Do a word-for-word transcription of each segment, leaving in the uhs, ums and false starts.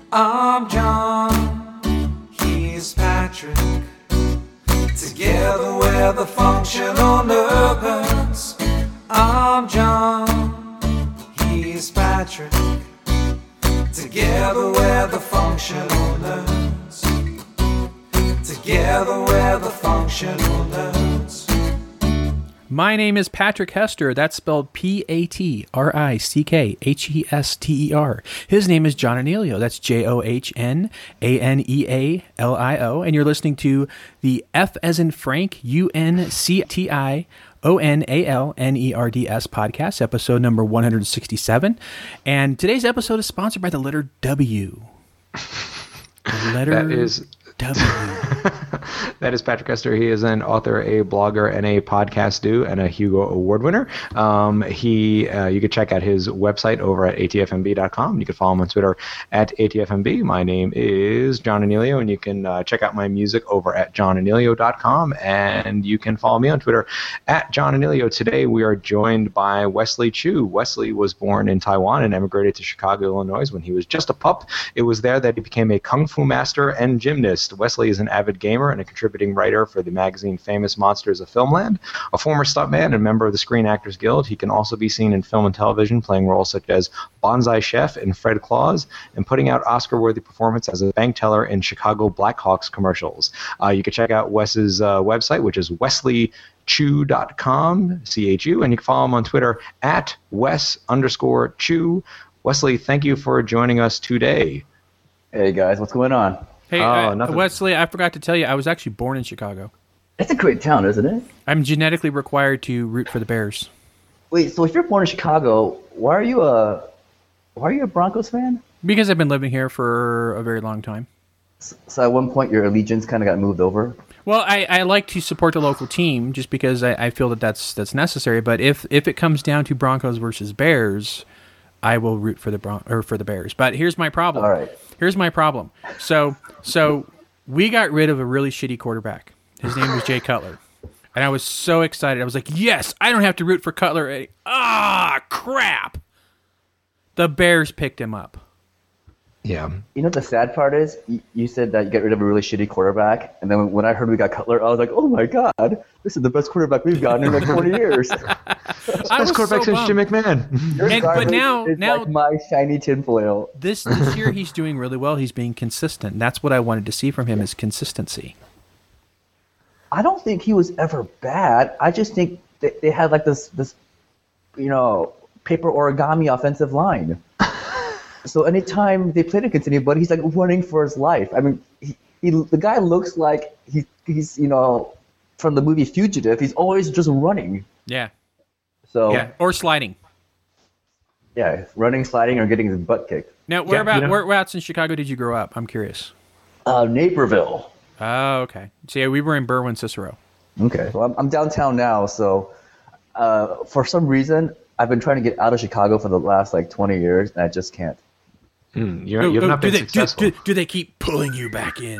I'm John, he's Patrick. Together we're the functional nerds. I'm John, he's Patrick. Together we're the functional nerds. Together we're the functional nerds. My name is Patrick Hester. That's spelled P A T R I C K H E S T E R. His name is John Anelio. That's J O H N A N E A L I O. And you're listening to the F as in Frank, U N C T I O N A L N E R D S podcast, episode number one hundred sixty-seven. And today's episode is sponsored by the letter W. The letter that is W. That is Patrick Hester. He is an author, a blogger, and a podcast dude, and a Hugo Award winner. Um, he, uh, you can check out his website over at A T F M B dot com. You can follow him on Twitter at A T F M B. My name is John Anelio, and you can uh, check out my music over at john anelio dot com, and you can follow me on Twitter at John Anelio. Today we are joined by Wesley Chu. Wesley was born in Taiwan and emigrated to Chicago, Illinois when he was just a pup. It was there that he became a kung fu master and gymnast. Wesley is an avid gamer and a contributing writer for the magazine Famous Monsters of Filmland. A former stuntman and member of the Screen Actors Guild, he can also be seen in film and television playing roles such as Bonsai Chef in Fred Claus and putting out Oscar-worthy performance as a bank teller in Chicago Blackhawks commercials. Uh, you can check out Wes's uh, website, which is wesley chu dot com, C H U, and you can follow him on Twitter at Wes underscore Chu. Wesley, thank you for joining us today. Hey guys, what's going on? Hey, Oh, uh, nothing. Wesley, I forgot to tell you, I was actually born in Chicago. It's a great town, isn't it? I'm genetically required to root for the Bears. Wait, so if you're born in Chicago, why are you a why are you a Broncos fan? Because I've been living here for a very long time. So at one point your allegiance kind of got moved over. Well, I, I like to support the local team just because I, I feel that that's that's necessary. But if if it comes down to Broncos versus Bears, I will root for the Bron- or for the Bears. But here's my problem. All right. Here's my problem. So so we got rid of a really shitty quarterback. His name was Jay Cutler. And I was so excited. I was like, yes, I don't have to root for Cutler. Ah, crap. The Bears picked him up. Yeah. You know what the sad part is? You, you said that you got rid of a really shitty quarterback, and then when I heard we got Cutler, I was like, oh my god, this is the best quarterback we've gotten in like twenty years. I was Best quarterback so since Jim bummed. McMahon. Your And- but garbage now- is now- like my shiny tinfoil. This this year he's doing really well. He's being consistent. That's what I wanted to see from him is consistency. I don't think he was ever bad. I just think they, they had like this this you know paper origami offensive line. So anytime they played against anybody, he's like running for his life. I mean, he, he the guy looks like he he's you know from the movie Fugitive. He's always just running. Yeah. So Yeah. Or sliding. yeah, running, sliding, or getting his butt kicked. Now, where Yeah, about you know- whereabouts in Chicago did you grow up? I'm curious. Uh, Naperville. Oh, okay. So yeah, we were in Berwyn Cicero. Okay. Well, I'm, I'm downtown now, so uh, for some reason I've been trying to get out of Chicago for the last like twenty years, and I just can't. Mm, you're, you've not do been they do, successful. do, do they keep pulling you back in?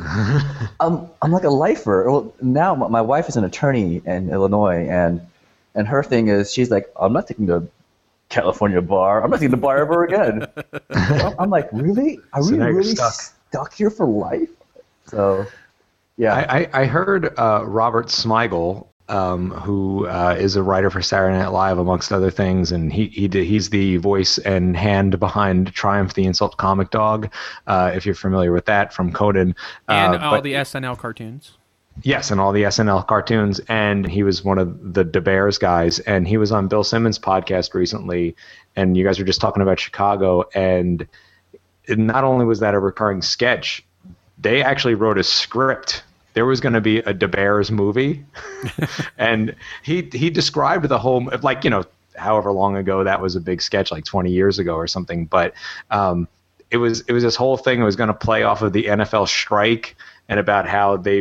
I'm I'm like a lifer. Well, now my, my wife is an attorney in Illinois, and and her thing is she's like, I'm not taking the California bar. I'm not taking the bar ever again. I'm, I'm like, really? Are So we now you're really stuck. stuck here for life? So, yeah. I, I, I heard uh, Robert Smigel, um, who uh, is a writer for Saturday Night Live, amongst other things, and he he did, he's the voice and hand behind Triumph the Insult Comic Dog, uh, if you're familiar with that from Conan. And uh, all but- the S N L cartoons. Yes, and all the S N L cartoons, and he was one of the De Beers guys, and he was on Bill Simmons' podcast recently, and you guys were just talking about Chicago, and it, not only was that a recurring sketch, they actually wrote a script. There was going to be a De Beers movie, and he he described the whole, like, you know, however long ago that was a big sketch, like twenty years ago or something, but um, it was it was this whole thing that was going to play off of the N F L strike and about how they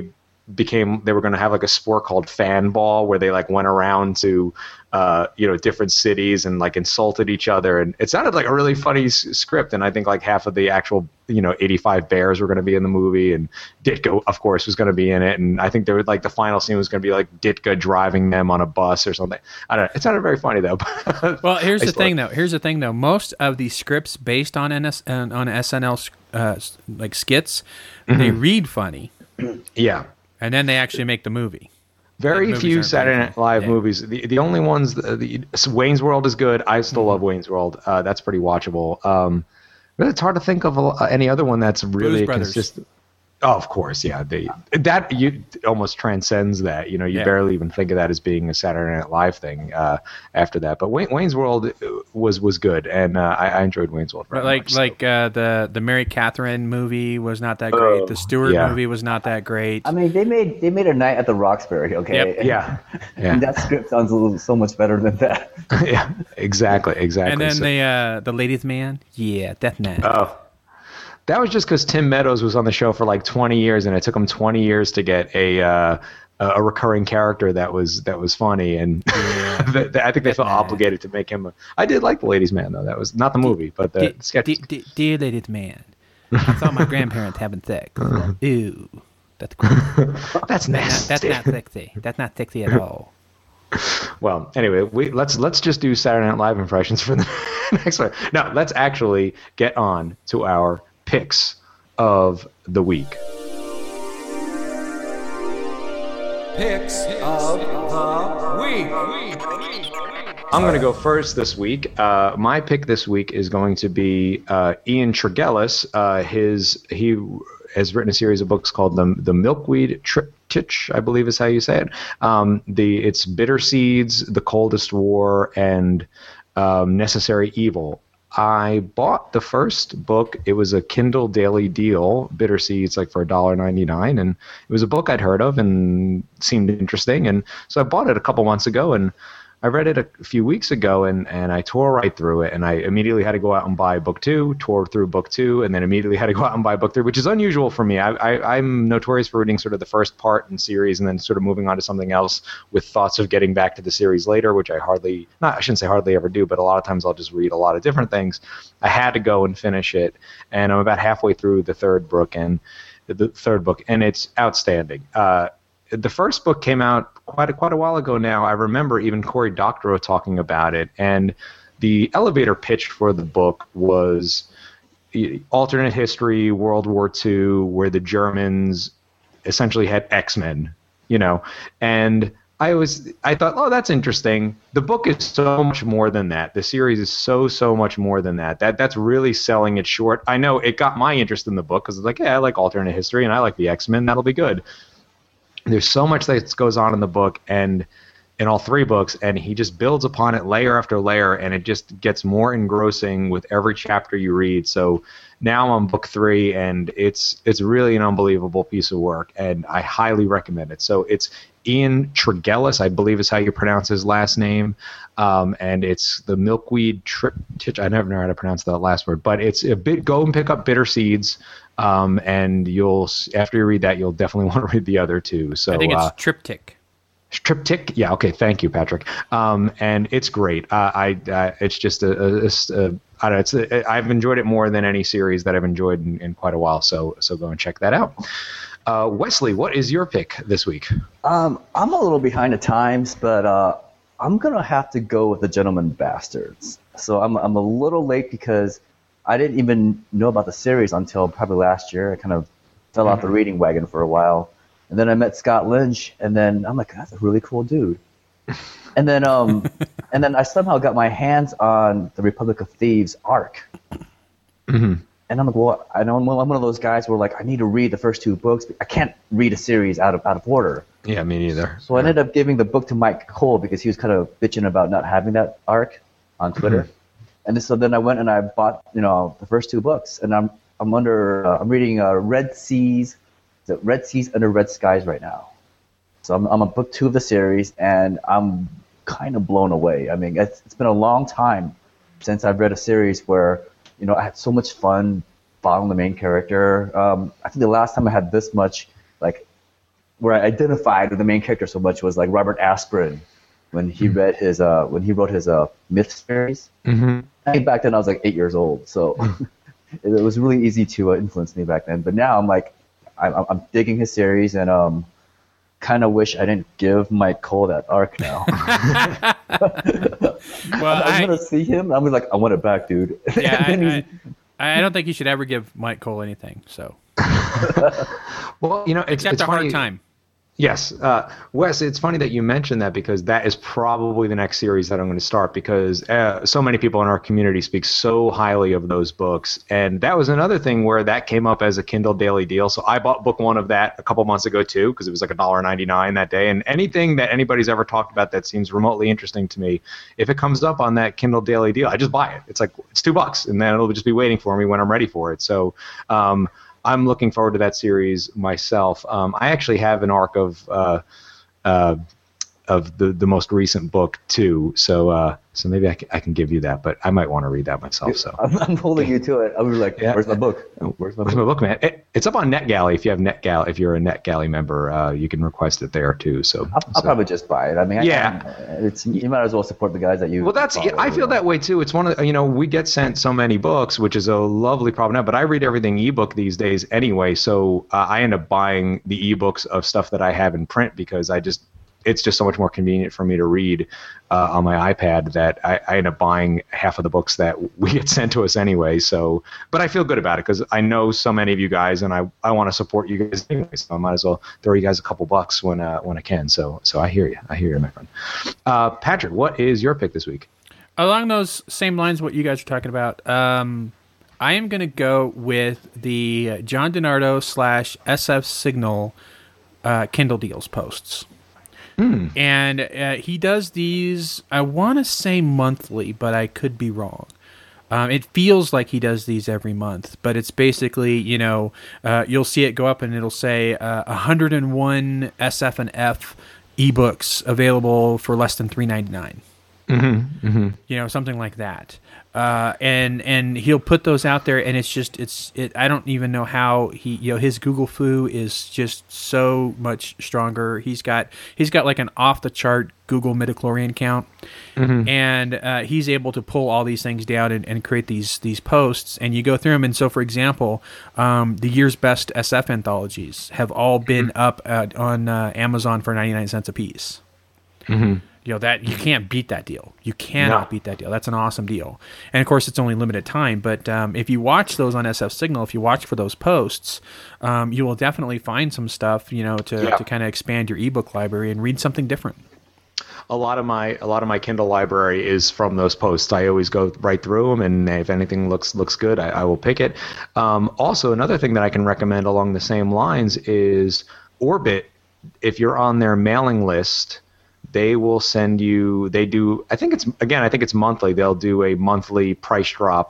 became they were going to have like a sport called fan ball where they like went around to uh, you know different cities and like insulted each other, and it sounded like a really funny s- script. And I think like half of the actual you know eighty-five Bears were going to be in the movie, and Ditka of course was going to be in it. And I think there was like the final scene was going to be like Ditka driving them on a bus or something. I don't know. It sounded very funny though. Well, here's I the still- thing though. Here's the thing though. Most of the scripts based on N S on on S N L uh, like skits, they read funny, Yeah. and then they actually make the movie. Very movies few aren't Saturday very Night fun. Live Yeah. movies. The the only ones, the, the Wayne's World is good. I still Mm-hmm. love Wayne's World. Uh, that's pretty watchable. Um, but it's hard to think of a, any other one that's really Brothers. consistent. Oh, of course, yeah. They, that you almost transcends that. You know, you Yeah. barely even think of that as being a Saturday Night Live thing uh, after that. But Wayne, Wayne's World was was good, and uh, I, I enjoyed Wayne's World very But like much. so. like uh, the the Mary Catherine movie was not that great. The Stewart yeah. movie was not that great. I mean, they made they made a Night at the Roxbury, okay? Yep. yeah, yeah, And that script sounds a little, so much better than that. yeah, exactly, exactly. and then So- the uh, the Ladies Man, yeah, Death Man. Oh, that was just because Tim Meadows was on the show for like twenty years, and it took him twenty years to get a uh, a recurring character that was that was funny, and th- th- I think they felt obligated to make him. A, I did like the Ladies' Man though. That was not the movie, but the Dear, sketch. dear, dear, dear Ladies Man, I saw my grandparents having sex. Ew, that's gross. That's nasty. That's not sexy. That's not sexy at all. Well, anyway, we let's let's just do Saturday Night Live impressions for the next one. No, let's actually get on to our picks of the week. Picks of the week. I'm going to go first this week. Uh, my pick this week is going to be uh, Ian Tregillis. Uh, his he has written a series of books called the the Milkweed Triptych, I believe is how you say it. Um, the it's Bitter Seeds, The Coldest War, and um, Necessary Evil. I bought the first book. It was a Kindle daily deal, Bitter Seeds, like for one dollar ninety-nine, and it was a book I'd heard of and seemed interesting, and so I bought it a couple months ago, and I read it a few weeks ago, and, and I tore right through it, and I immediately had to go out and buy book two, tore through book two, and then immediately had to go out and buy book three, which is unusual for me. I, I, I'm notorious for reading sort of the first part in series and then sort of moving on to something else with thoughts of getting back to the series later, which I hardly, not I shouldn't say hardly ever do, but a lot of times I'll just read a lot of different things. I had to go and finish it, and I'm about halfway through the third book, and the third book, and it's outstanding. Uh, The first book came out quite a, quite a while ago now. I remember even Cory Doctorow talking about it, and the elevator pitch for the book was alternate history, World War Two, where the Germans essentially had X-Men, you know, and I was I thought, oh, that's interesting. The book is so much more than that. The series is so so much more than that. That that's really selling it short. I know it got my interest in the book because it's like, yeah, I like alternate history and I like the X-Men. That'll be good. There's so much that goes on in the book and in all three books, and he just builds upon it layer after layer, and it just gets more engrossing with every chapter you read. So now I'm on book three, and it's it's really an unbelievable piece of work, and I highly recommend it. So it's Ian Tregillis, I believe is how you pronounce his last name, um, and it's the Milkweed Triptych. I never know how to pronounce that last word, but it's a bit. Go and pick up Bitter Seeds. Um, and you'll after you read that, you'll definitely want to read the other two. So I think it's uh, Triptych. Triptych, yeah, okay, thank you, Patrick. Um, and it's great. Uh, I, uh, it's just a, a, a, a I don't know. It's a, I've enjoyed it more than any series that I've enjoyed in, in quite a while. So, so go and check that out. Uh, Wesley, what is your pick this week? Um, I'm a little behind the times, but uh, I'm gonna have to go with The Gentleman Bastards. So I'm I'm a little late because I didn't even know about the series until probably last year. I kind of fell off the reading wagon for a while. And then I met Scott Lynch, and then I'm like, that's a really cool dude. And then um, and then I somehow got my hands on the Republic of Thieves arc. Mm-hmm. And I'm like, well, I know I'm one of those guys where like I need to read the first two books. But I can't read a series out of out of order. Yeah, me neither. So I ended up giving the book to Mike Cole because he was kind of bitching about not having that arc on Twitter. Mm-hmm. And so then I went and I bought, you know, the first two books, and I'm I'm under uh, I'm reading uh, Red Seas, the Red Seas Under Red Skies right now. So I'm I'm on book two of the series, and I'm kind of blown away. I mean, it's it's been a long time since I've read a series where, you know, I had so much fun following the main character. Um, I think the last time I had this much like where I identified with the main character so much was like Robert Aspirin when he mm-hmm. read his uh when he wrote his uh Myth series. Mm-hmm. I think back then I was like eight years old, so it was really easy to uh, influence me back then. But now I'm like, I'm, I'm digging his series, and um, kind of wish I didn't give Mike Cole that arc now. Well, I'm I, gonna see him. I'm like, I want it back, dude. Yeah, I, I, I don't think you should ever give Mike Cole anything. So, well, you know, it's, except it's a funny. hard time. Yes. Uh, Wes, it's funny that you mentioned that because that is probably the next series that I'm going to start because uh, so many people in our community speak so highly of those books. And that was another thing where that came up as a Kindle daily deal. So I bought book one of that a couple months ago too because it was like one dollar ninety-nine that day. And anything that anybody's ever talked about that seems remotely interesting to me, if it comes up on that Kindle daily deal, I just buy it. It's like, it's two bucks and then it'll just be waiting for me when I'm ready for it. So, um, I'm looking forward to that series myself. Um, I actually have an arc of uh, uh, of the, the most recent book too, so uh, so maybe I can, I can give you that, but I might want to read that myself. So I'm, I'm holding you to it. I was like, yeah. "Where's my book? Where's my, Where's book? my book, man? It, it's up on NetGalley. If you have NetGalley, if you're a NetGalley member, uh, you can request it there too. So I'll, I'll so. probably just buy it. I mean, I yeah, can, it's you might as well support the guys that you. Well, that's follow, I feel you know? that way too. It's one of the, you know we get sent so many books, which is a lovely problem now. But I read everything ebook these days anyway, so uh, I end up buying the ebooks of stuff that I have in print because I just. It's just so much more convenient for me to read uh, on my iPad that I, I end up buying half of the books that we get sent to us anyway. So, but I feel good about it because I know so many of you guys, and I, I want to support you guys anyway. So I might as well throw you guys a couple bucks when uh, when I can. So so I hear you. I hear you, my friend. Uh, Patrick, what is your pick this week? Along those same lines, what you guys are talking about, um, I am going to go with the John DiNardo slash S F Signal uh, Kindle Deals posts. Mm. And uh, he does these, I want to say monthly, but I could be wrong. Um, it feels like he does these every month, but it's basically, you know, uh, you'll see it go up and it'll say uh, one hundred one S F and F ebooks available for less than three ninety-nine. Mm-hmm, mm-hmm. You know, something like that. Uh, and and he'll put those out there, and it's just it's it. I don't even know how he you know his Google Foo is just so much stronger. He's got he's got like an off the chart Google midichlorian count, mm-hmm. and uh, he's able to pull all these things down and, and create these these posts. And you go through them, and so for example, um, the year's best S F anthologies have all been mm-hmm. up at, on uh, Amazon for ninety-nine cents a piece. Mm-hmm. You know, that you can't beat that deal. You cannot no. beat that deal. That's an awesome deal. And of course, it's only limited time. But um, if you watch those on S F Signal, if you watch for those posts, um, you will definitely find some stuff, you know, to, yeah. to kind of expand your ebook library and read something different. A lot of my a lot of my Kindle library is from those posts. I always go right through them, and if anything looks looks good, I, I will pick it. Um, also, another thing that I can recommend along the same lines is Orbit. If you're on their mailing list, they will send you, they do, I think it's, again, I think it's monthly. They'll do a monthly price drop.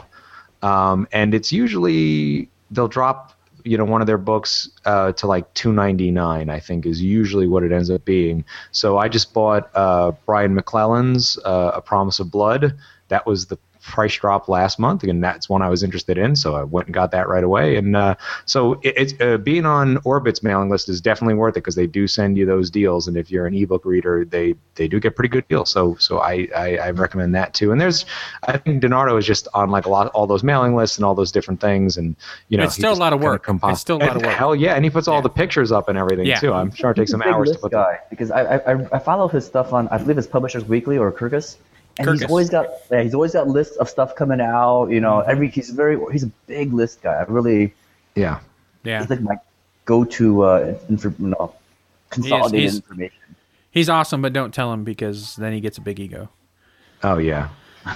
Um, and it's usually, they'll drop, you know, one of their books uh, to like two ninety-nine, I think is usually what it ends up being. So I just bought uh, Brian McClellan's uh, A Promise of Blood. That was the price drop last month, and that's one I was interested in, so I went and got that right away. And uh, so it, it's uh, being on Orbit's mailing list is definitely worth it because they do send you those deals, and if you're an ebook reader, they they do get pretty good deals. So so I, I, I recommend that too. And there's, I think DiNardo is just on like a lot all those mailing lists and all those different things, and you know it's still a lot of work. Compound. It's still a lot of work. Hell yeah, and he puts all yeah. the pictures up and everything yeah. too. I'm sure it takes some hours to put guy them. because I, I I follow his stuff on I believe it's Publishers Weekly or Kirkus. And Kirkus. he's always got yeah, he's always got lists of stuff coming out. You know, every he's very he's a big list guy. I really yeah yeah. He's like my go-to uh, info, you know, consolidated he's, he's, information. He's awesome, but don't tell him because then he gets a big ego. Oh yeah.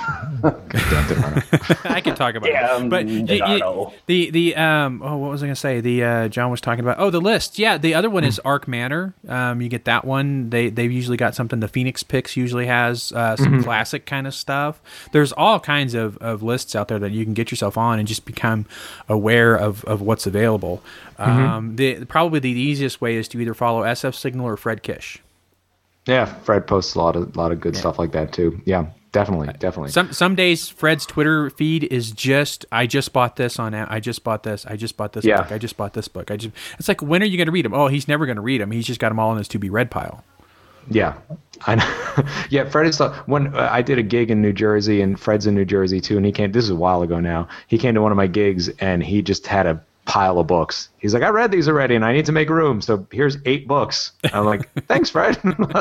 I can talk about yeah, it, but um, y- y- the the um oh what was I gonna say? The uh, John was talking about oh the list. Yeah, the other one is Arc Manor. Um, you get that one. They they've usually got something. The Phoenix Picks usually has uh, some mm-hmm. classic kind of stuff. There's all kinds of, of lists out there that you can get yourself on and just become aware of, of what's available. Mm-hmm. Um, the probably the easiest way is to either follow S F Signal or Fred Kish. Yeah, Fred posts a lot of lot of good yeah. stuff like that too. Yeah. Definitely, definitely. Some some days Fred's Twitter feed is just I just bought this on I just bought this I just bought this Yeah. book I just bought this book I just it's like, when are you going to read them? Oh, he's never going to read them. He's just got them all in his to be read pile. Yeah, I know. Yeah, Fred is the when uh, I did a gig in New Jersey, and Fred's in New Jersey too, and he came. This is a while ago now. He came to one of my gigs, and he just had a pile of books. He's like, I read these already, and I need to make room, so here's eight books. I'm like, thanks, Fred.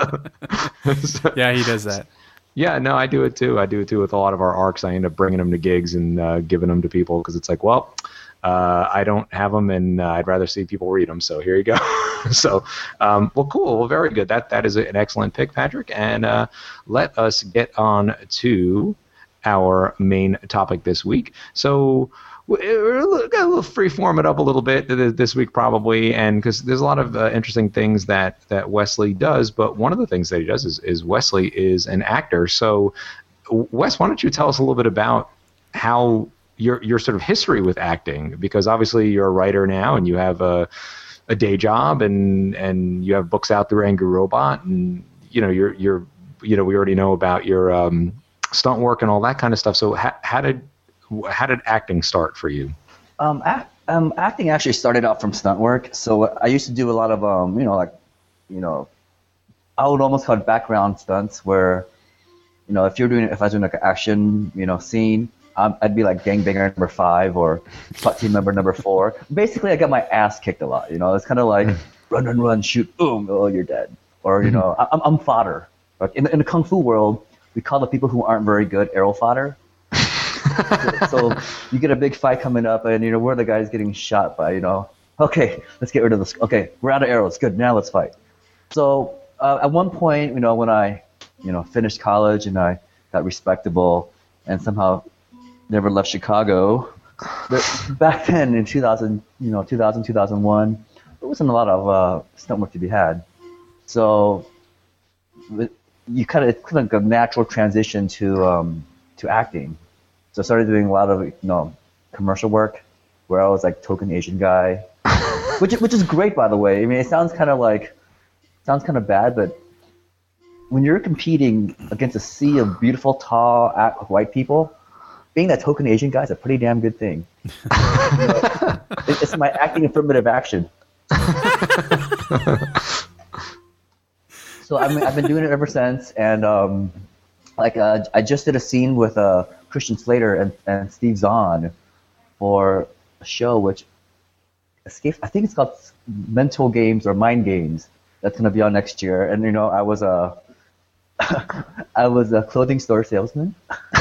So, Yeah, he does that. yeah, no, I do it too. I do it too with a lot of our arcs. I end up bringing them to gigs and uh, giving them to people because it's like, well, uh, I don't have them, and uh, I'd rather see people read them. So here you go. so, um, well, cool. Well, very good. That that is an excellent pick, Patrick. And uh, let us get on to our main topic this week. So we're going to freeform it up a little bit this week probably, and because there's a lot of uh, interesting things that, that Wesley does, but one of the things that he does is, is Wesley is an actor. So, Wes, why don't you tell us a little bit about how your your sort of history with acting, because obviously you're a writer now and you have a a day job and and you have books out through Angry Robot, and you know you're you're you know we already know about your um, stunt work and all that kind of stuff. So how, how did how did acting start for you? Um, act, um, acting actually started out from stunt work. So I used to do a lot of um, you know, like, you know, I would almost call it background stunts where, you know, if you're doing if I was doing like an action, you know, scene, um, I'd be like gangbanger number five or SWAT team member number four. Basically, I got my ass kicked a lot. You know, it's kind of like run, run, run, shoot, boom, oh, you're dead. Or you know, I'm I'm fodder. Like in in the kung fu world, we call the people who aren't very good arrow fodder. so, so you get a big fight coming up, and you know where the guy's getting shot by. You know, okay, let's get rid of this. Okay, we're out of arrows. Good, now let's fight. So uh, at one point, you know, when I, you know, finished college and I got respectable and somehow never left Chicago. But back then in two thousand, you know, two thousand, two thousand one, there wasn't a lot of uh, stunt work to be had. So you kind of kind of like a natural transition to um, to acting. So I started doing a lot of, you know, commercial work where I was like token Asian guy, which which is great, by the way. I mean, it sounds kind of like sounds kind of bad, but when you're competing against a sea of beautiful, tall, white people, being that token Asian guy is a pretty damn good thing. You know, it, it's my acting affirmative action. So I mean, I've been doing it ever since, and um, like uh, I just did a scene with uh, Christian Slater and, and Steve Zahn for a show which escapes. I think it's called Mental Games or Mind Games. That's gonna be on next year. And you know, I was a I was a clothing store salesman,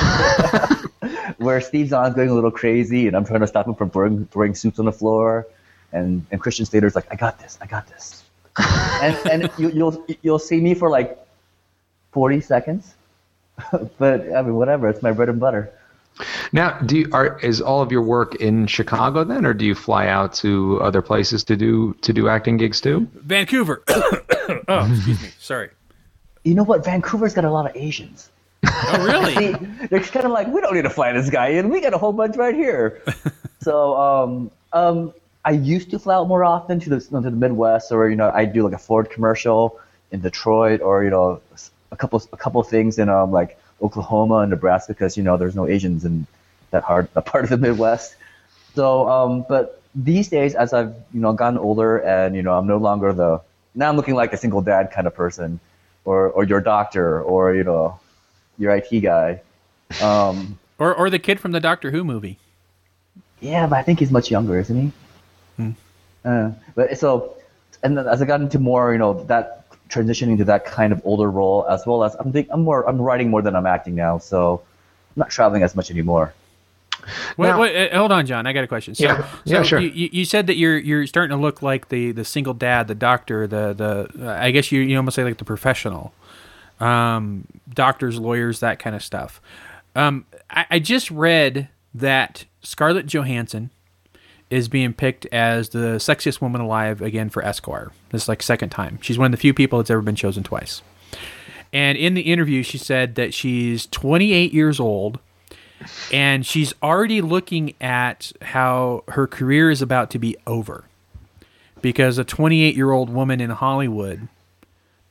where Steve Zahn's going a little crazy, and I'm trying to stop him from throwing, throwing suits on the floor, and and Christian Slater's like, I got this, I got this. and and you, you'll you'll see me for like forty seconds, but I mean whatever, it's my bread and butter. Now, do you, are is all of your work in Chicago then, or do you fly out to other places to do to do acting gigs too? Vancouver. Oh, excuse me. Sorry. You know what? Vancouver's got a lot of Asians. Oh, really? See, they're kind of like, we don't need to fly this guy in. We got a whole bunch right here. so um, um, I used to fly out more often to the to the Midwest, or you know, I do like a Ford commercial in Detroit, or you know, a couple a couple things in um like Oklahoma and Nebraska, because you know there's no Asians in that hard that part of the Midwest. So, um, but these days, as I've you know gotten older, and you know I'm no longer the now I'm looking like a single dad kind of person, or or your doctor, or you know your I T guy, um, or or the kid from the Doctor Who movie. Yeah, but I think he's much younger, isn't he? Hmm. Uh, but so, and then as I got into more, you know, that transitioning to that kind of older role, as well as I'm think I'm more I'm writing more than I'm acting now, so I'm not traveling as much anymore. Wait, Now, wait, hold on, John. I got a question. So, Yeah, yeah, so sure. You, you said that you're you're starting to look like the, the single dad, the doctor, the the. Uh, I guess you you almost say like the professional, um, doctors, lawyers, that kind of stuff. Um, I, I just read that Scarlett Johansson is being picked as the sexiest woman alive again for Esquire. This is like second time. She's one of the few people that's ever been chosen twice. And in the interview, she said that she's twenty-eight years old. And she's already looking at how her career is about to be over, because a twenty-eight-year-old woman in Hollywood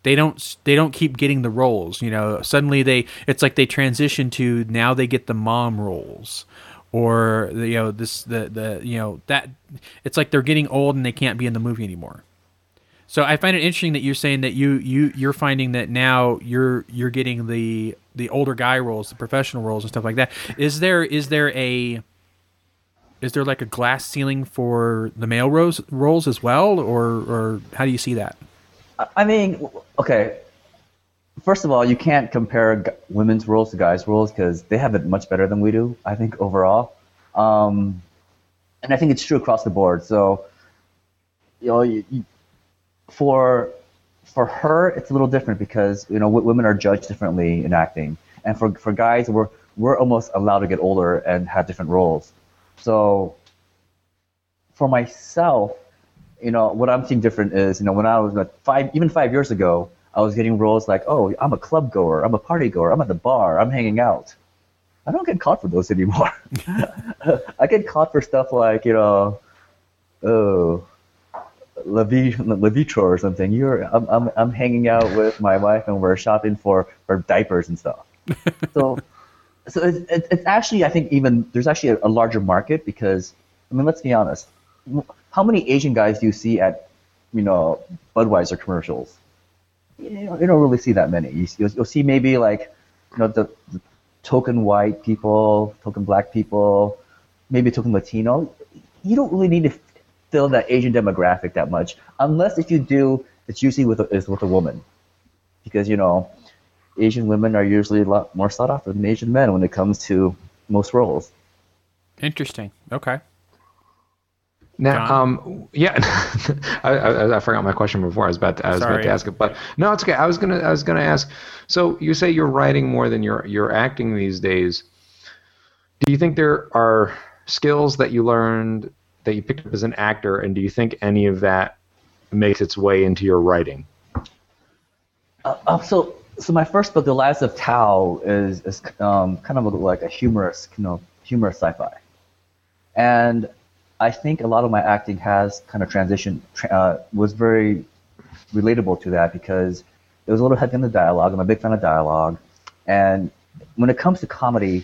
they don't they don't keep getting the roles. You know, suddenly they it's like they transition to now they get the mom roles, or you know this the the you know that it's like they're getting old and they can't be in the movie anymore. So I find it interesting that you're saying that you you you're finding that now you're you're getting the the older guy roles, the professional roles and stuff like that. Is there is there a is there like a glass ceiling for the male roles roles as well, or or how do you see that? I mean, okay. First of all, you can't compare g- women's roles to guys' roles because they have it much better than we do, I think, overall. Um, and I think it's true across the board. So, you know, you, you, for for her, it's a little different because, you know, w- women are judged differently in acting. And for, for guys, we're, we're almost allowed to get older and have different roles. So, for myself, you know, what I'm seeing different is, you know, when I was like five, even five years ago, I was getting roles like, oh, I'm a club goer, I'm a party goer, I'm at the bar, I'm hanging out. I don't get caught for those anymore. I get caught for stuff like, you know, oh, La Vie, La Vitro or something. You're, I'm, I'm, I'm hanging out with my wife and we're shopping for, for diapers and stuff. So, so it's, it's, it's actually, I think even there's actually a, a larger market because, I mean, let's be honest. How many Asian guys do you see at, you know, Budweiser commercials? You don't, you don't really see that many. You, you'll, you'll see maybe like, you know, the, the token white people, token black people, maybe token Latino. You don't really need to fill that Asian demographic that much, unless if you do, it's usually with a, it's with a woman, because you know, Asian women are usually a lot more sought after than Asian men when it comes to most roles. Interesting. Okay. Now, um, yeah, I, I, I forgot my question before. I was about to, I was Sorry. about to ask it, but no, it's okay. I was gonna, I was gonna ask. So you say you're writing more than you're you're acting these days. Do you think there are skills that you learned that you picked up as an actor, and do you think any of that makes its way into your writing? Uh, uh, so, so my first book, The Lives of Tao, is is um, kind of like a humorous, you know, humorous sci-fi, and I think a lot of my acting has kind of transitioned, uh, was very relatable to that because it was a little heavy on the dialogue. I'm a big fan of dialogue. And when it comes to comedy,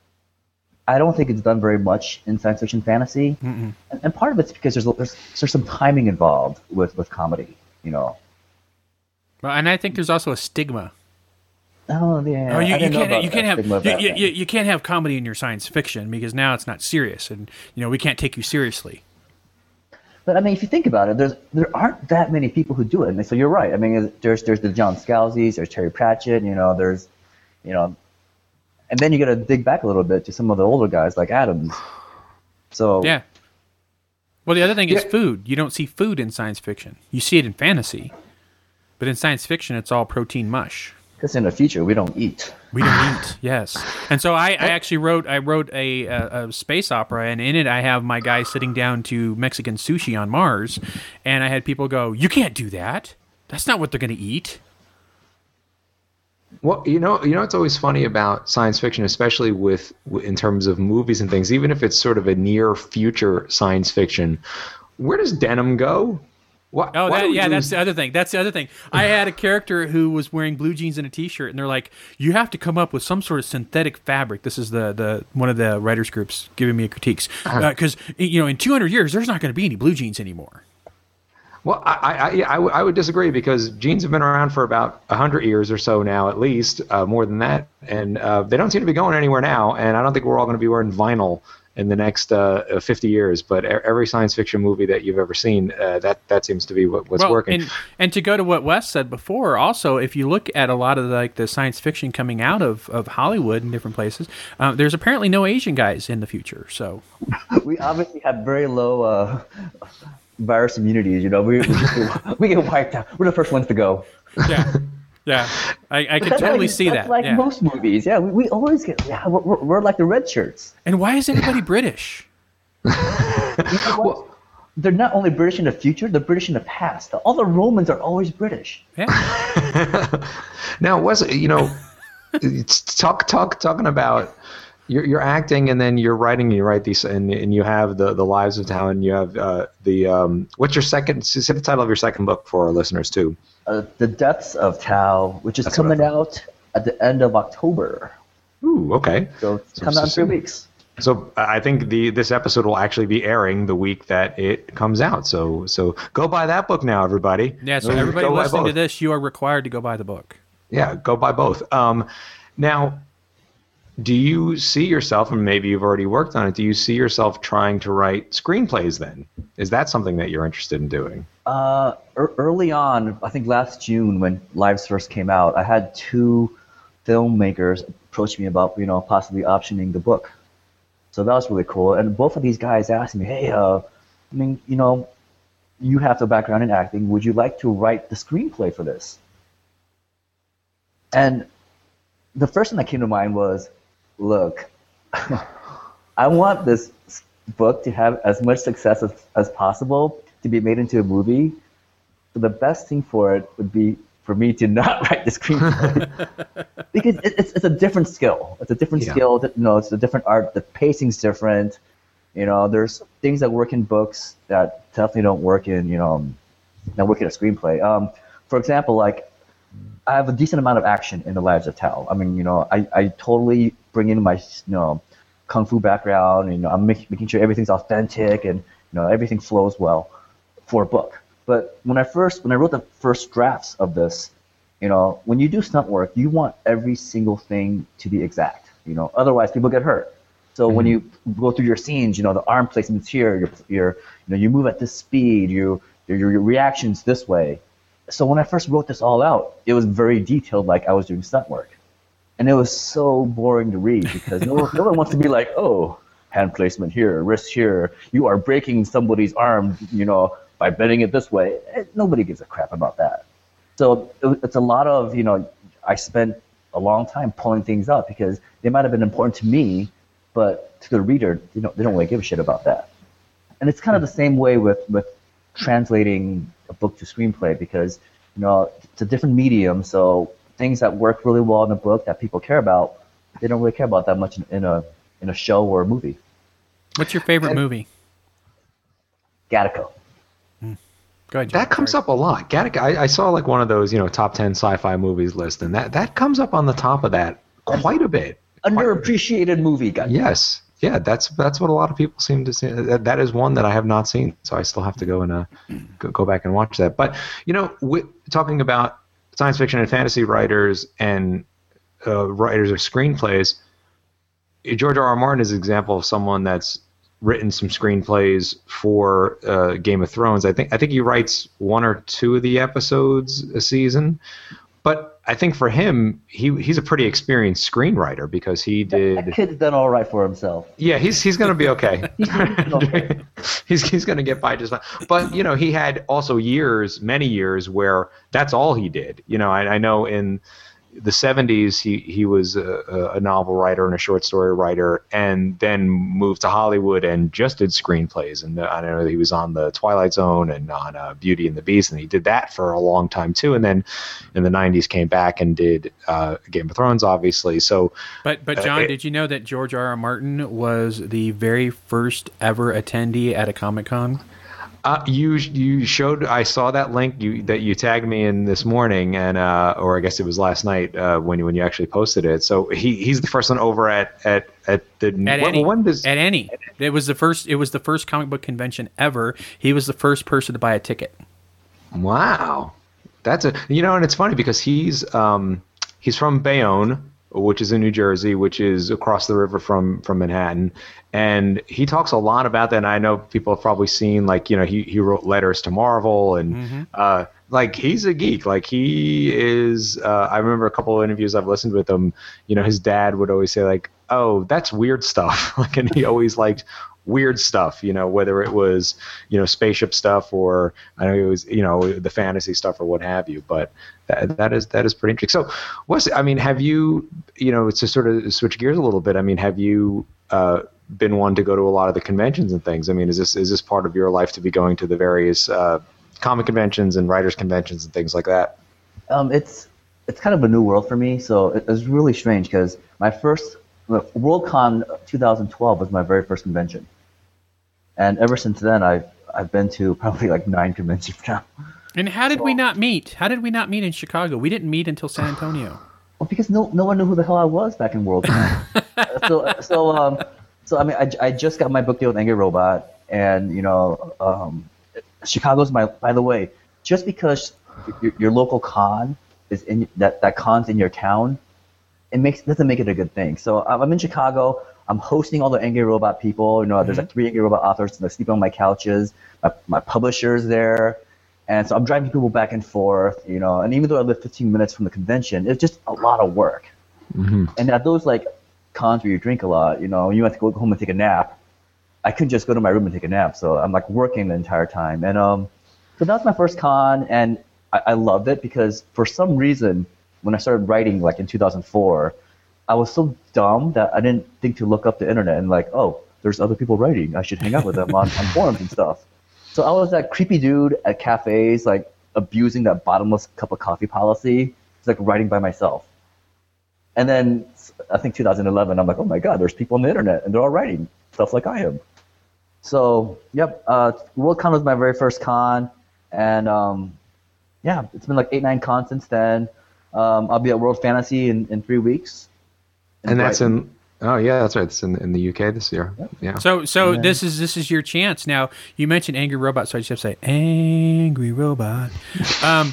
I don't think it's done very much in science fiction fantasy. And, and part of it's because there's, there's there's some timing involved with, with comedy, you know. Well, and I think there's also a stigma. Oh yeah. Oh, you, I you didn't know can't about you that can't have stigma of you, that you, thing. you, you can't have comedy in your science fiction because now it's not serious, and you know we can't take you seriously. But I mean, if you think about it, there's there aren't that many people who do it. And so you're right. I mean, there's there's the John Scalzi's, there's Terry Pratchett, you know, there's, you know, and then you got to dig back a little bit to some of the older guys like Adams. So Yeah. Well, the other thing is Yeah. food. You don't see food in science fiction. You see it in fantasy, but in science fiction, it's all protein mush. because in the future we don't eat. We don't eat, yes. And so I, I actually wrote I wrote a, a, a space opera, and in it I have my guy sitting down to Mexican sushi on Mars, and I had people go, "You can't do that. That's not what they're going to eat." Well, you know, you know, it's always funny about science fiction, especially with in terms of movies and things. Even if it's sort of a near future science fiction, where does denim go? Why, Oh, why that, do we yeah, lose- that's the other thing. That's the other thing. I had a character who was wearing blue jeans and a t-shirt, and they're like, "You have to come up with some sort of synthetic fabric." This is the, the one of the writers groups giving me critiques because uh, you know in two hundred years there's not going to be any blue jeans anymore. Well, I, I, I, I would- I would disagree because jeans have been around for about one hundred years or so now, at least, uh, more than that. And uh, they don't seem to be going anywhere now. And I don't think we're all going to be wearing vinyl in the next uh, fifty years. But e- every science fiction movie that you've ever seen, uh, that, that seems to be what, what's Well, working. And, and to go to what Wes said before, also, if you look at a lot of the, like the science fiction coming out of, of Hollywood and different places, uh, there's apparently no Asian guys in the future. So We obviously have very low uh, virus immunities. You know, we we, just, we get wiped out. We're the first ones to go. yeah, yeah, I, I can That's totally like, see that's that. like yeah. most movies. Yeah, we, we always get. Yeah, we're, we're, we're like the red shirts. And why is everybody British? You know what? They're not only British in the future; they're British in the past. All the Romans are always British. Yeah. Now, Wes, you know, it's talk talk talking about you're, you're acting, and then you're writing. And you write these, and, and you have the, the Lives of Tao, and you have uh, the um, what's your second? Say the title of your second book for our listeners too. Uh, the Depths of Tao, which is That's what I coming thought. out at the end of October. Ooh, okay. So it's So- coming out in so three soon. weeks. So I think the this episode will actually be airing the week that it comes out. So so go buy that book now, everybody. Yeah, so Go everybody buy listening to both. this, you are required to go buy the book. Yeah, go buy both. Um, now, do you see yourself, and maybe you've already worked on it, do you see yourself trying to write screenplays then? Is that something that you're interested in doing? Uh, er- early on, I think last June when Lives first came out, I had two filmmakers approach me about, you know, possibly optioning the book. So that was really cool. And both of these guys asked me, hey, uh, I mean, you know, you have the background in acting. Would you like to write the screenplay for this? And the first thing that came to mind was, look, I want this book to have as much success as, as possible to be made into a movie. So the best thing for it would be for me to not write the screenplay. Because it, it's, it's a different skill. It's a different Yeah. skill. That, you know, it's a different art. The pacing's different. You know, there's things that work in books that definitely don't work in, you know, that work in a screenplay. Um, for example, like, I have a decent amount of action in the Lives of Tao. I mean, you know, I, I totally bring in my, you know, kung fu background. And, you know, I'm make, making sure everything's authentic and, you know, everything flows well for a book. But when I first, when I wrote the first drafts of this, you know, when you do stunt work, you want every single thing to be exact. You know, otherwise people get hurt. So when you go through your scenes, you know, the arm placement's here, your, your, you know, you move at this speed, you, your, your reactions this way. So when I first wrote this all out, it was very detailed, like I was doing stunt work. And it was so boring to read because no, no one wants to be like, oh, hand placement here, wrist here, you are breaking somebody's arm, you know, by bending it this way. Nobody gives a crap about that. So it, it's a lot of, you know, I spent a long time pulling things out because they might have been important to me, but to the reader, you know, they don't really give a shit about that. And it's kind of the same way with, with translating a book to screenplay because, you know, it's a different medium. So things that work really well in a book that people care about, they don't really care about that much in, in a in a show or a movie. What's your favorite movie? Gattaca. Go ahead, John. That comes Sorry. up a lot. Gattaca, I, I saw like one of those, you know, top ten sci-fi movies list, and that, that comes up on the top of that quite a bit. Underappreciated movie, guys. Yes. Yeah, that's that's what a lot of people seem to say. That, that is one that I have not seen, so I still have to go and uh, go, go back and watch that. But, you know, with, talking about science fiction and fantasy writers and uh, writers of screenplays, George R. R. Martin is an example of someone that's written some screenplays for uh, Game of Thrones. I think I think he writes one or two of the episodes a season, but I think for him, he he's a pretty experienced screenwriter because he did. That kid's done all right for himself. Yeah, he's he's gonna be okay. okay. he's he's gonna get by just fine. But you know, he had also years, many years, where that's all he did. You know, I, I know in the seventies he he was a, a novel writer and a short story writer, and then moved to Hollywood and just did screenplays. And I know he was on the Twilight Zone and on uh, Beauty and the Beast, and he did that for a long time too. And then in the nineties came back and did uh, Game of Thrones, obviously. So, But but John, Uh, it- did you know that George R. R. Martin was the very first ever attendee at a Comic-Con? Uh, you you showed I saw that link you that you tagged me in this morning, and uh, or I guess it was last night uh, when you when you actually posted it. So he he's the first one over at at at the At when, any, when does at any, it was the first. It was the first comic book convention ever. He was the first person to buy a ticket. wow, that's a you know, and it's funny because he's um he's from Bayonne, which is in New Jersey, which is across the river from from Manhattan. And he talks a lot about that. And I know people have probably seen, like, you know, he, he wrote letters to Marvel and Mm-hmm. uh, like he's a geek. Like he is. Uh, I remember a couple of interviews I've listened with him. You know, his dad would always say like, "Oh, that's weird stuff." Like, and he always liked weird stuff. You know, whether it was you know spaceship stuff or I know it was you know the fantasy stuff or what have you. But that that is that is pretty interesting. So, what's I mean, have you you know to sort of switch gears a little bit? I mean, have you uh, been one to go to a lot of the conventions and things? I mean, is this is this part of your life to be going to the various uh, comic conventions and writers conventions and things like that? Um, it's it's kind of a new world for me, so it, it's really strange because my first look, Worldcon twenty twelve was my very first convention, and ever since then, I've I've been to probably like nine conventions now. And how did so, we not meet? How did we not meet in Chicago? We didn't meet until San Antonio. Well, because no no one knew who the hell I was back in Worldcon. so so um so I mean I, I just got my book deal with Angry Robot, and you know um, Chicago's my. By the way, just because your, your local con is in that that con's in your town, it makes doesn't make it a good thing. So I'm in Chicago. I'm hosting all the Angry Robot people. You know, there's like three Angry Robot authors that sleep on my couches. My my publisher's there. And so I'm driving people back and forth, you know, and even though I live fifteen minutes from the convention, it's just a lot of work. Mm-hmm. And at those like cons where you drink a lot, you know, you have to go home and take a nap. I couldn't just go to my room and take a nap, so I'm like working the entire time. And um, so that was my first con, and I, I loved it because for some reason, when I started writing like in two thousand four, I was so dumb that I didn't think to look up the internet and like, oh, there's other people writing. I should hang out with them on, on forums and stuff. So I was that creepy dude at cafes, like abusing that bottomless cup of coffee policy. It's like writing by myself. And then I think two thousand eleven, I'm like, oh my God, there's people on the internet and they're all writing stuff like I am. So, yep, uh, Worldcon was my very first con. And um, yeah, it's been like eight, nine cons since then. Um, I'll be at World Fantasy in, in three weeks. And that's in... Oh yeah, that's right. It's in in the U K this year. Yep. Yeah. So so then, this is this is your chance. Now you mentioned Angry Robot, so I just have to say Angry Robot. um,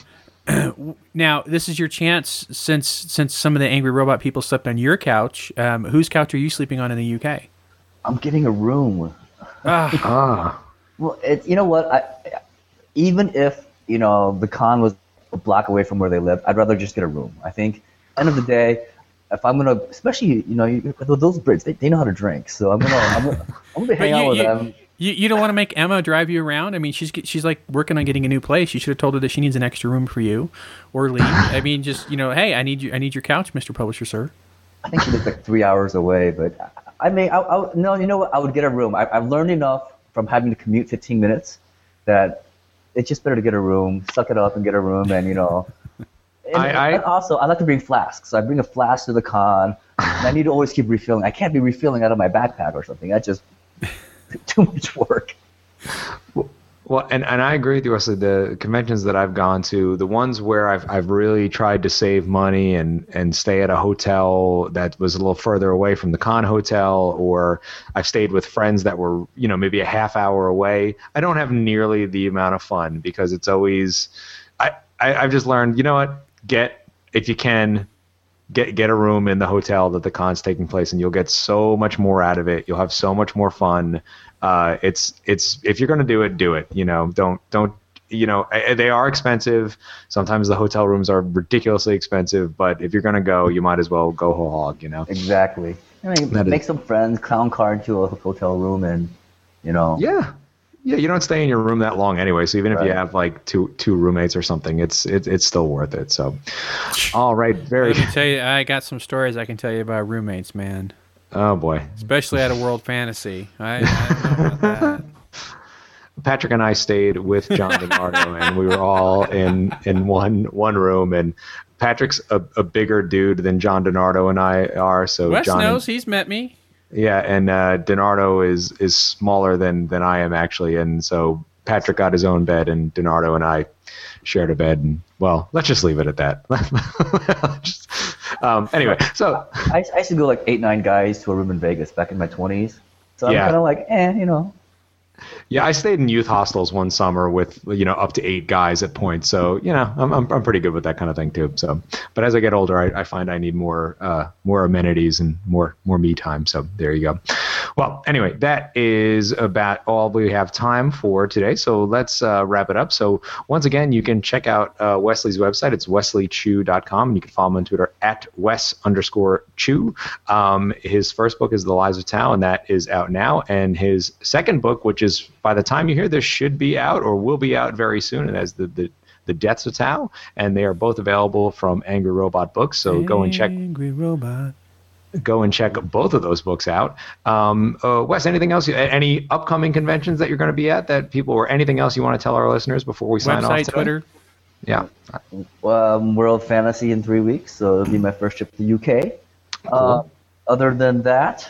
now this is your chance since since some of the Angry Robot people slept on your couch. Um, whose couch are you sleeping on in the U K? I'm getting a room. Ah. ah. Well, it, you know what? I, even if you know the con was a block away from where they live, I'd rather just get a room. I think end of the day. If I'm gonna, especially you know, you, those Brits, they, they know how to drink. So I'm gonna, I'm gonna, I'm gonna hang you, out with you, them. You, you don't want to make Emma drive you around? I mean, she's she's like working on getting a new place. You should have told her that she needs an extra room for you, or leave. I mean, just you know, hey, I need you, I need your couch, Mister Publisher, sir. I think she lives like three hours away, but I mean, I, I, no, you know what? I would get a room. I, I've learned enough from having to commute fifteen minutes that it's just better to get a room, suck it up, and get a room, and you know. And, I, I, and also, I like to bring flasks. So I bring a flask to the con, and I need to always keep refilling. I can't be refilling out of my backpack or something. That's just too much work. Well, and, and I agree with you, Wesley. The conventions that I've gone to, the ones where I've I've really tried to save money and, and stay at a hotel that was a little further away from the con hotel, or I've stayed with friends that were, you know, maybe a half hour away, I don't have nearly the amount of fun because it's always I, I I've just learned, you know what? Get, if you can, get get a room in the hotel that the con's taking place, and you'll get so much more out of it. You'll have so much more fun. Uh, it's it's if you're going to do it, do it. You know, don't don't you know they are expensive. Sometimes the hotel rooms are ridiculously expensive, but if you're going to go, you might as well go whole hog. You know, exactly. I mean, that make is, some friends, clown car into a hotel room, and you know. Yeah. Yeah, you don't stay in your room that long anyway, so even if right. you have like two two roommates or something, it's it, it's still worth it. So, all right, very. Let me tell you, I got some stories I can tell you about roommates, man. Oh boy, especially at a World Fantasy. I, I don't know about that. Patrick and I stayed with John DiNardo, and we were all in in one one room. And Patrick's a, a bigger dude than John DiNardo and I are. So Wes John knows and, he's met me. Yeah, and uh, DiNardo is is smaller than, than I am actually, and so Patrick got his own bed, and DiNardo and I shared a bed, and well, let's just leave it at that. just, um, anyway, so I, I used to go like eight nine guys to a room in Vegas back in my twenties, so I'm yeah. kind of like, eh, you know. Yeah, I stayed in youth hostels one summer with you know up to eight guys at points, so you know I'm I'm, I'm pretty good with that kind of thing too. So, but as I get older, I, I find I need more uh, more amenities and more more me time. So there you go. Well, anyway, that is about all we have time for today. So let's uh, wrap it up. So once again, you can check out uh, Wesley's website. It's wesley chew dot com, and you can follow him on Twitter at Wes underscore Chew. Um, his first book is The Lies of Tao, and that is out now. And his second book, which is by the time you hear this, should be out or will be out very soon, and as the, the the Deaths of Tao, and they are both available from Angry Robot Books. So Angry go and check. Angry Robot. Go and check both of those books out. Um, uh, Wes, anything else? Any upcoming conventions that you're going to be at that people, or anything else you want to tell our listeners before we sign Website, off today? Twitter. Yeah. Um, World Fantasy in three weeks, so it'll be my first trip to the U K. Cool. Uh, other than that,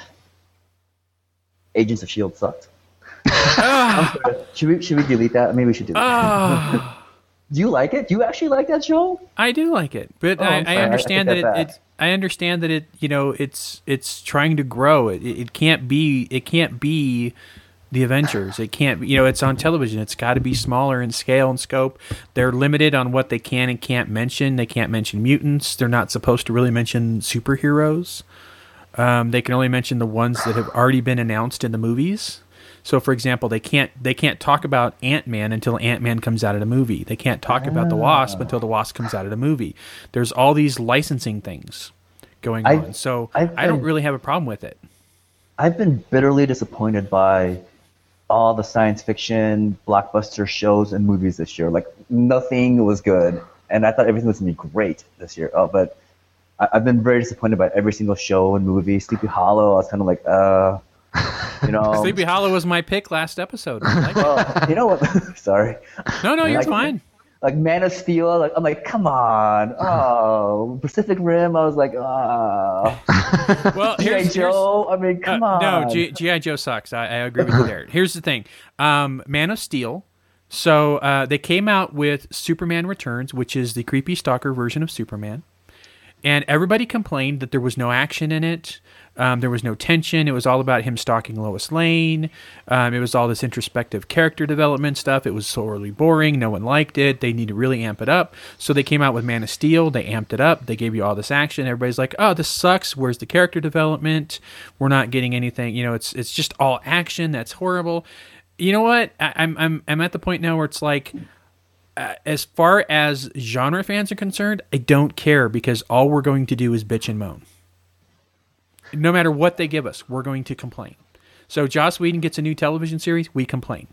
Agents of S H I E L D sucked. I'm sorry. Should we should we delete that? Maybe we should delete that. Do you like it? Do you actually like that show? I do like it, but Oh, I, I'm I sorry. I understand take that, that it, it. I understand that it. You know, it's it's trying to grow. It it can't be. It can't be the Avengers. It can't. be- You know, it's on television. It's got to be smaller in scale and scope. They're limited on what they can and can't mention. They can't mention mutants. They're not supposed to really mention superheroes. Um, they can only mention the ones that have already been announced in the movies. So, for example, they can't they can't talk about Ant-Man until Ant-Man comes out of the movie. They can't talk about the Wasp until the Wasp comes out of the movie. There's all these licensing things going I- on. So I've I don't been- really have a problem with it. I've been bitterly disappointed by all the science fiction blockbuster shows and movies this year. Like nothing was good, and I thought everything was gonna be great this year. Oh, but I, I've been very disappointed by every single show and movie. Sleepy Hollow, I was kind of like, uh, you know. Sleepy Hollow was my pick last episode. I like it. Well, you know what? Sorry. No, no, you're Like- fine. Like Man of Steel, like I'm like, come on. Oh, Pacific Rim, I was like, oh. Well, G I here's, here's Joe, I mean, come uh, on. no, G- G.I. Joe sucks. I, I agree with you there. Here's the thing. Um, Man of Steel. So uh, they came out with Superman Returns, which is the creepy stalker version of Superman. And everybody complained that there was no action in it. Um, there was no tension. It was all about him stalking Lois Lane. Um, it was all this introspective character development stuff. It was sorely boring. No one liked it. They need to really amp it up. So they came out with Man of Steel. They amped it up. They gave you all this action. Everybody's like, "Oh, this sucks. Where's the character development? We're not getting anything. You know, it's it's just all action. That's horrible." You know what? I, I'm I'm I'm at the point now where it's like, uh, as far as genre fans are concerned, I don't care because all we're going to do is bitch and moan. No matter what they give us, we're going to complain. So Joss Whedon gets a new television series, we complain.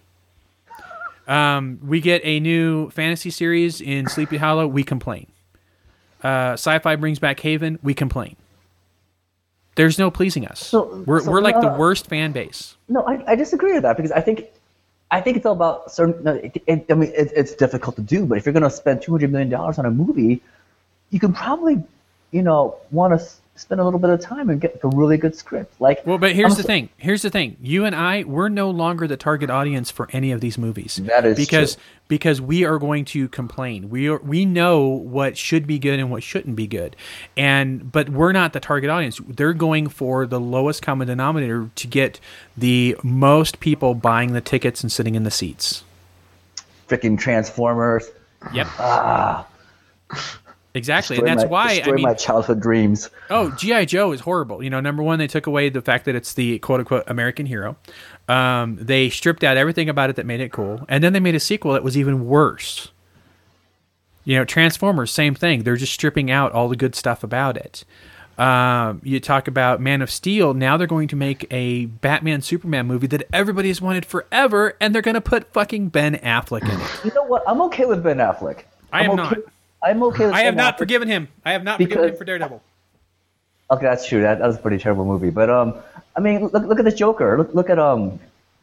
Um, we get a new fantasy series in Sleepy Hollow, we complain. Uh, Sci-Fi brings back Haven, we complain. There's no pleasing us. So- we're so, we're like the uh, worst fan base. No, I, I disagree with that because I think I think it's all about certain. No, it, it, I mean, it, it's difficult to do, but if you're going to spend two hundred million dollars on a movie, you can probably, you know, want to spend a little bit of time and get a really good script. Like, Well, but here's I'm the so- thing. Here's the thing. You and I, we're no longer the target audience for any of these movies. That is because true. because we are going to complain. We are we know what should be good and what shouldn't be good, and but we're not the target audience. They're going for the lowest common denominator to get the most people buying the tickets and sitting in the seats. Freaking Transformers. Yep. Ah, Exactly, and destroy that's my, why I destroy mean. my childhood dreams. Oh, G I. Joe is horrible. You know, number one, they took away the fact that it's the quote-unquote American hero. Um, they stripped out everything about it that made it cool. And then they made a sequel that was even worse. You know, Transformers, same thing. They're just stripping out all the good stuff about it. Um, you talk about Man of Steel. Now they're going to make a Batman-Superman movie that everybody has wanted forever, and they're going to put fucking Ben Affleck in it. You know what? I'm okay with Ben Affleck. I I'm am okay, not. I'm okay with I have Ben not Affleck. forgiven him. I have not forgiven him Because- for Daredevil. Okay, that's true. That, that was a pretty terrible movie. But um, I mean, look look at the Joker. Look look at um.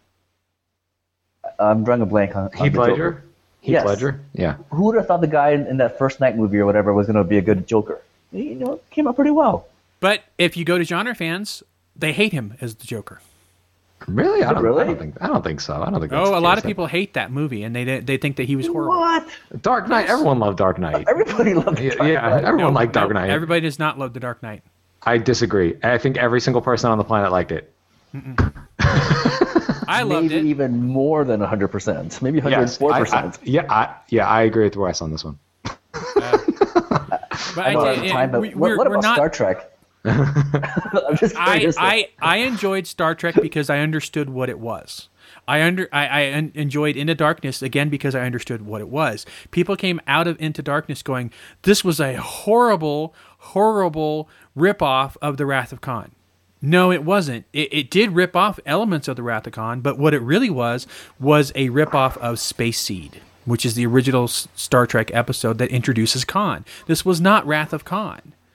I'm drawing a blank on, on Heath the Ledger? Joker. Heath Yes. Ledger? Yeah. Who would have thought the guy in, in that First Night movie or whatever was going to be a good Joker? You know, it came out pretty well. But if you go to genre fans, they hate him as the Joker. Really? I don't, Really? I don't think I don't think so. I don't think that's Oh, the a lot case. of people hate that movie, and they they think that he was horrible. What? Dark Knight, everyone loved Dark Knight. Everybody loved Yeah, Dark yeah, Knight. everyone No, liked Dark no, Knight. Everybody does not love The Dark Knight. I disagree. I think every single person on the planet liked it. I loved Maybe it. even more than one hundred percent. Maybe Yes, one hundred four I, I, percent. yeah, I, yeah, I agree with Wes on this one. But I know I, at the it- time, but we, what, we're, what we're about not. Star Trek? I'm just I, curious. I I enjoyed Star Trek because I understood what it was. I under I, I en- enjoyed Into Darkness again because I understood what it was. People came out of Into Darkness going, "This was a horrible, horrible ripoff of The Wrath of Khan." No, it wasn't. It, it did rip off elements of The Wrath of Khan, but what it really was was a ripoff of Space Seed, which is the original S- Star Trek episode that introduces Khan. This was not Wrath of Khan.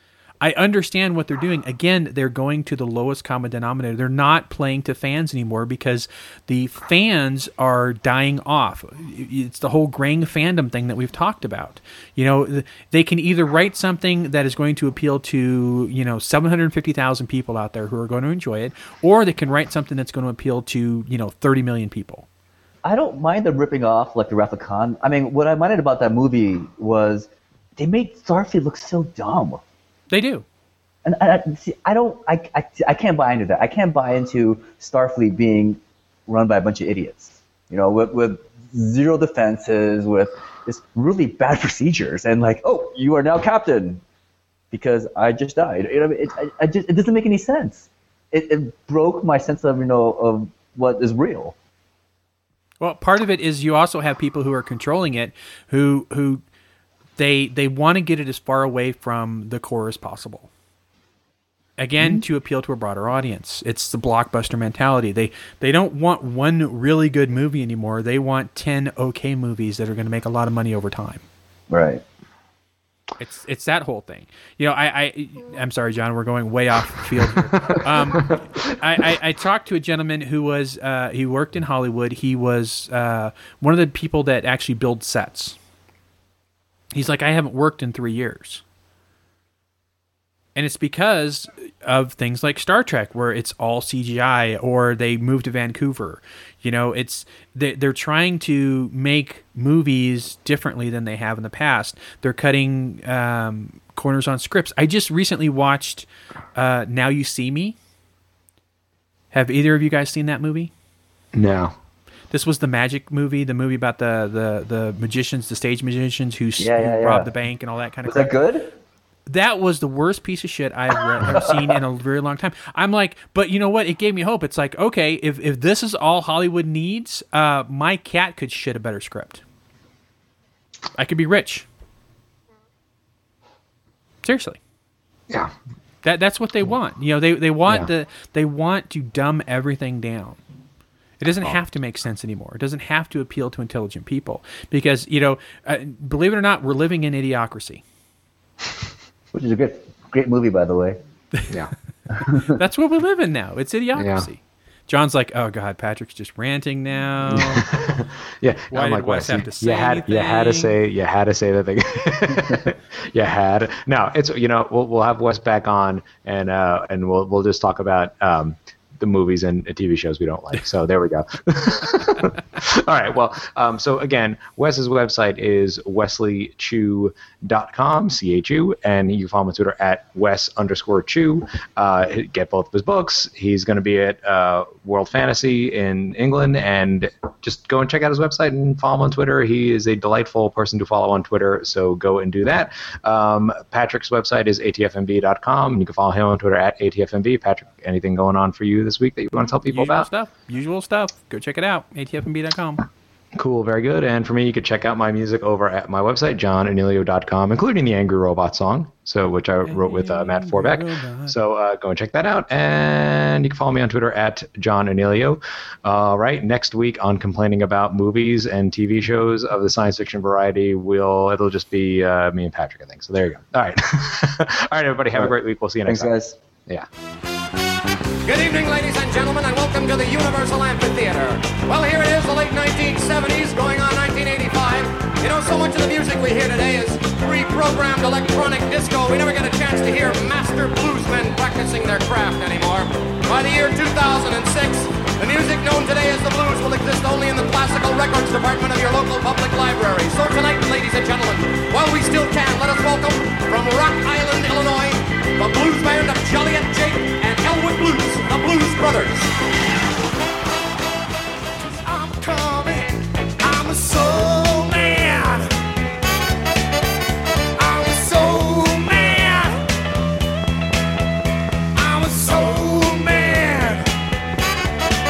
I understand what they're doing. Again, they're going to the lowest common denominator. They're not playing to fans anymore because the fans are dying off. It's the whole graying fandom thing that we've talked about. You know, they can either write something that is going to appeal to, you know, seven hundred fifty thousand people out there who are going to enjoy it, or they can write something that's going to appeal to, you know, thirty million people. I don't mind them ripping off like the Wrath of Khan. I mean, what I minded about that movie was they made Starfleet look so dumb. They do. And I, I, see, I don't, I, I, I can't buy into that. I can't buy into Starfleet being run by a bunch of idiots, you know, with, with zero defenses, with just really bad procedures, and like, oh, you are now captain because I just died. You know, it, I, I just, it doesn't make any sense. It, it broke my sense of, you know, of what is real. Well, part of it is you also have people who are controlling it, who who. They they want to get it as far away from the core as possible. Again, mm-hmm. to appeal to a broader audience. It's the blockbuster mentality. They they don't want one really good movie anymore. They want ten okay movies that are going to make a lot of money over time. Right. It's it's that whole thing. You know, I, I I'm sorry, John, we're going way off field here. Um, I, I, I talked to a gentleman who was uh, he worked in Hollywood. He was uh, one of the people that actually build sets. He's like, I haven't worked in three years. And it's because of things like Star Trek, where it's all C G I, or they move to Vancouver. You know, it's they, they're trying to make movies differently than they have in the past. They're cutting um, corners on scripts. I just recently watched uh, Now You See Me. Have either of you guys seen that movie? No. This was the magic movie, the movie about the the, the magicians, the stage magicians who, yeah, yeah, who robbed yeah. the bank and all that kind of was stuff. Was that good? That was the worst piece of shit I've read, ever seen in a very long time. I'm like, but you know what? It gave me hope. It's like, okay, if, if this is all Hollywood needs, uh, my cat could shit a better script. I could be rich. Seriously. Yeah. That that's what they want. You know, they they want Yeah. the they want to dumb everything down. It doesn't have to make sense anymore. It doesn't have to appeal to intelligent people because, you know, uh, believe it or not, we're living in idiocracy. Which is a great, great movie, by the way. Yeah. That's what we live in now. It's idiocracy. Yeah. John's like, oh God, Patrick's just ranting now. Yeah, Why I'm did like, Wes Wes, have to say you had anything? you had to say you had to say that thing. You had no. It's you know we'll we'll have Wes back on and uh and we'll we'll just talk about um the movies and T V shows we don't like. So there we go. All right. Well, um, so again, Wes's website is wesley chew dot com, C H U, and you can follow him on Twitter at Wes underscore Chew. Uh, get both of his books. He's going to be at uh, World Fantasy in England, and just go and check out his website and follow him on Twitter. He is a delightful person to follow on Twitter, so go and do that. Um, Patrick's website is A T F M B dot com, and you can follow him on Twitter at A T F M B. Patrick, anything going on for you this week that you want to tell people Usual about? stuff. Usual stuff. Go check it out. A T F M B dot com. Cool, very good. And for me, you could check out my music over at my website, john anelio dot com, including the Angry Robot song, so which I wrote with uh, Matt Forbeck. So uh, go and check that out. And you can follow me on Twitter at John Anelio. All right, next week on complaining about movies and T V shows of the science fiction variety, we'll it'll just be uh, me and Patrick, I think. So there you go. All right. All right, everybody, have a great week. We'll see you next Thanks, time. guys. Yeah. Good evening, ladies and gentlemen, and welcome to the Universal Amphitheater. Well, here it is, the late nineteen seventies, going on nineteen eighty-five. You know, so much of the music we hear today is pre-programmed electronic disco. We never get a chance to hear master bluesmen practicing their craft anymore. By the year two thousand six, the music known today as the blues will exist only in the classical records department of your local public library. So tonight, ladies and gentlemen, while we still can, let us welcome from Rock Island, Illinois, the blues band of Joliet Jake and Elwood Blues, the Blues Brothers. I'm coming, I'm a soul man. I'm a soul man. I'm a soul man.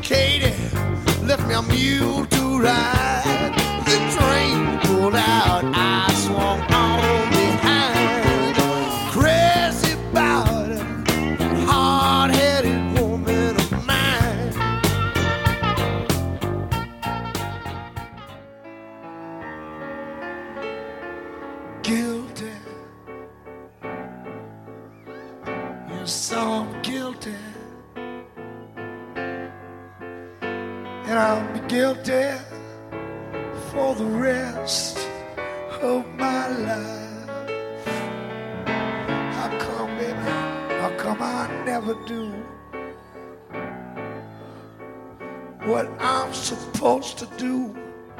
Katie left me a mule to ride. The train pulled out, I swung on behind. Crazy about it, hard-headed woman of mine. Guilty, you're so guilty. And I'll be guilty for the rest of my life. How come, baby? How come I never do what I'm supposed to do?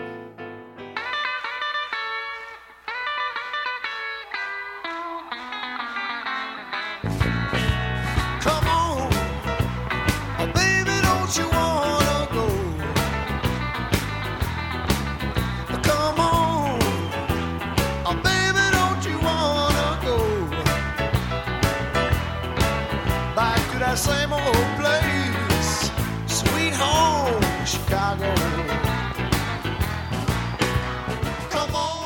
Come on, oh baby, don't you wanna go? Come on, oh baby, don't you wanna go back to that same old place, sweet home, Chicago? Come on.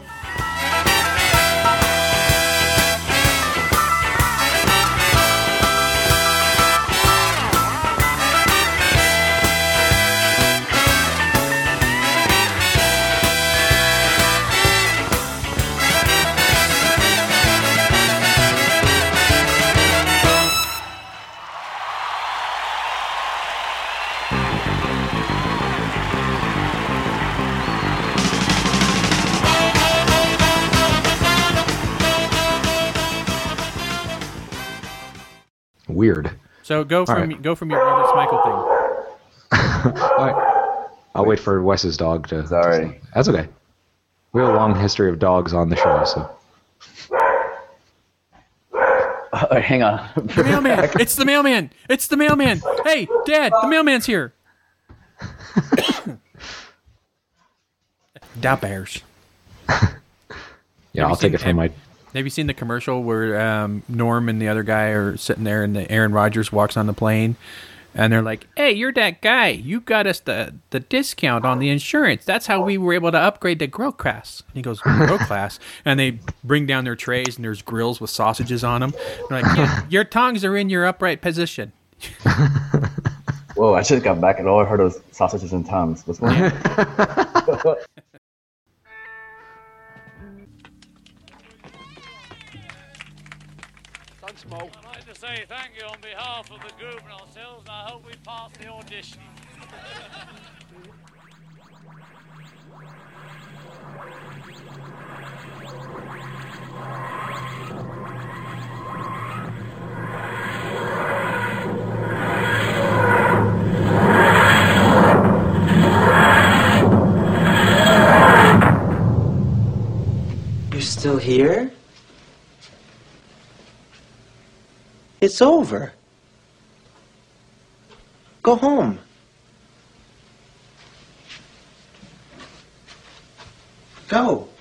Weird. So go from right. go from your Roberts Michael thing. All right. I'll wait for Wes's dog to. Sorry. That's okay. We have a long history of dogs on the show, so. Uh, hang on. The mailman! It's the mailman! It's the mailman! Hey, Dad, the mailman's here! Da bears. Yeah, I'll take it from my. Have you seen the commercial where um, Norm and the other guy are sitting there and the Aaron Rodgers walks on the plane and they're like, hey, you're that guy. You got us the, the discount on the insurance. That's how we were able to upgrade to Grill Class. And he goes, Grill Class? And they bring down their trays and there's grills with sausages on them. They're like, yeah, your tongs are in your upright position. Whoa, I just got back and all I heard was sausages and tongues. What's going on? I'd like to say thank you on behalf of the group and ourselves, and I hope we pass the audition. You're still here? It's over. Go home. Go.